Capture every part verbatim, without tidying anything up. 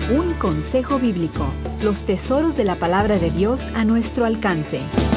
Un consejo bíblico. Los tesoros de la palabra de Dios a nuestro alcance.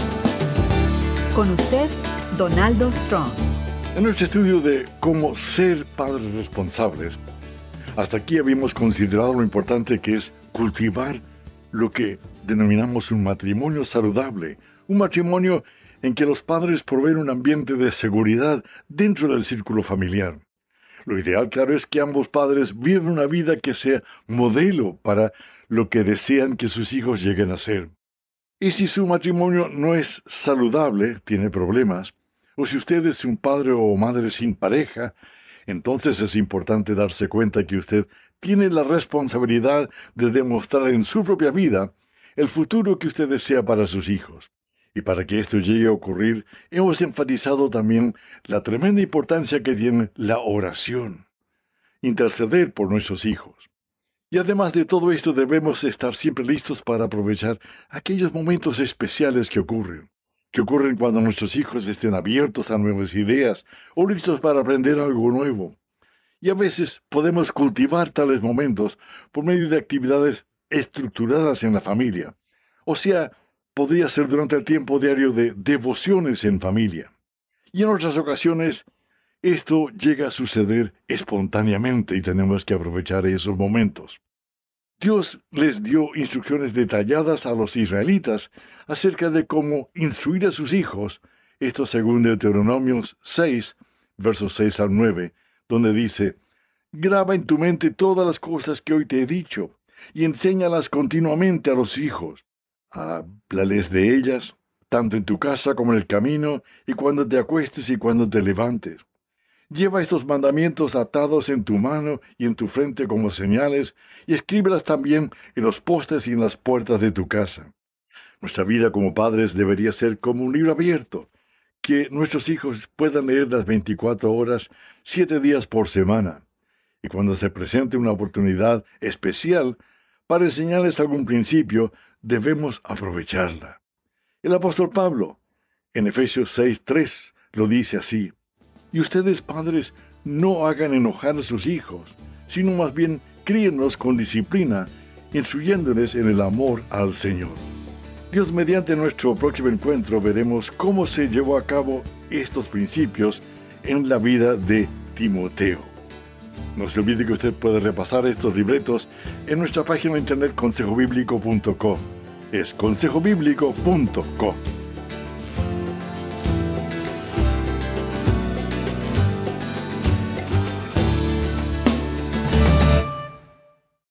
Con usted, Donaldo Strong. En nuestro estudio de cómo ser padres responsables, hasta aquí habíamos considerado lo importante que es cultivar lo que denominamos un matrimonio saludable, un matrimonio en que los padres proveen un ambiente de seguridad dentro del círculo familiar. Lo ideal, claro, es que ambos padres vivan una vida que sea modelo para lo que desean que sus hijos lleguen a ser. Y si su matrimonio no es saludable, tiene problemas, o si usted es un padre o madre sin pareja, entonces es importante darse cuenta que usted tiene la responsabilidad de demostrar en su propia vida el futuro que usted desea para sus hijos. Y para que esto llegue a ocurrir, hemos enfatizado también la tremenda importancia que tiene la oración, interceder por nuestros hijos. Y además de todo esto, debemos estar siempre listos para aprovechar aquellos momentos especiales que ocurren, que ocurren cuando nuestros hijos estén abiertos a nuevas ideas o listos para aprender algo nuevo. Y a veces podemos cultivar tales momentos por medio de actividades estructuradas en la familia, o sea, podría ser durante el tiempo diario de devociones en familia. Y en otras ocasiones, esto llega a suceder espontáneamente y tenemos que aprovechar esos momentos. Dios les dio instrucciones detalladas a los israelitas acerca de cómo instruir a sus hijos, esto según Deuteronomio seis, versos seis al nueve, donde dice: «Graba en tu mente todas las cosas que hoy te he dicho, y enséñalas continuamente a los hijos. Háblales de ellas, tanto en tu casa como en el camino, y cuando te acuestes y cuando te levantes. Lleva estos mandamientos atados en tu mano y en tu frente como señales, y escríbelas también en los postes y en las puertas de tu casa». Nuestra vida como padres debería ser como un libro abierto, que nuestros hijos puedan leer las veinticuatro horas, siete días por semana. Y cuando se presente una oportunidad especial para enseñarles algún principio, debemos aprovecharla. El apóstol Pablo, en Efesios seis, tres, lo dice así: «Y ustedes, padres, no hagan enojar a sus hijos, sino más bien críenlos con disciplina, instruyéndoles en el amor al Señor». Dios mediante, nuestro próximo encuentro veremos cómo se llevó a cabo estos principios en la vida de Timoteo. No se olvide que usted puede repasar estos libretos en nuestra página de internet consejo bíblico punto com. Es consejo bíblico punto com.